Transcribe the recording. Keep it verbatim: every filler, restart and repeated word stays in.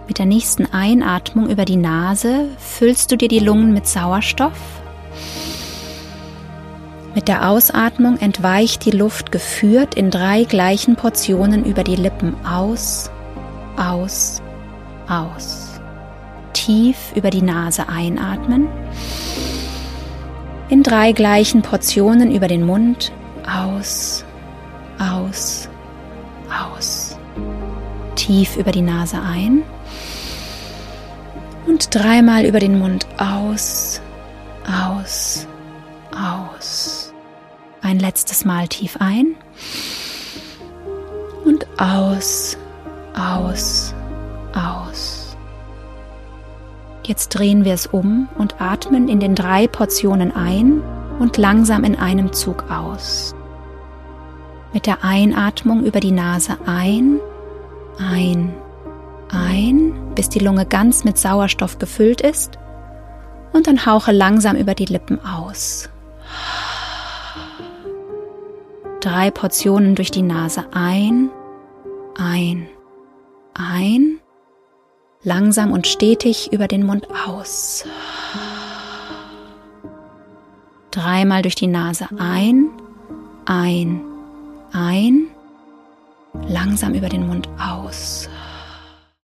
Mit der nächsten Einatmung über die Nase füllst du dir die Lungen mit Sauerstoff. Mit der Ausatmung entweicht die Luft geführt in drei gleichen Portionen über die Lippen aus, aus, aus. Tief über die Nase einatmen. In drei gleichen Portionen über den Mund aus, aus, aus. Tief über die Nase ein. Und dreimal über den Mund aus, aus, aus. Ein letztes Mal tief ein und aus, aus, aus. Jetzt drehen wir es um und atmen in den drei Portionen ein und langsam in einem Zug aus. Mit der Einatmung über die Nase ein, ein, ein, bis die Lunge ganz mit Sauerstoff gefüllt ist, und dann hauche langsam über die Lippen aus. Drei Portionen durch die Nase ein, ein, ein, langsam und stetig über den Mund aus. Dreimal durch die Nase ein, ein, ein, langsam über den Mund aus.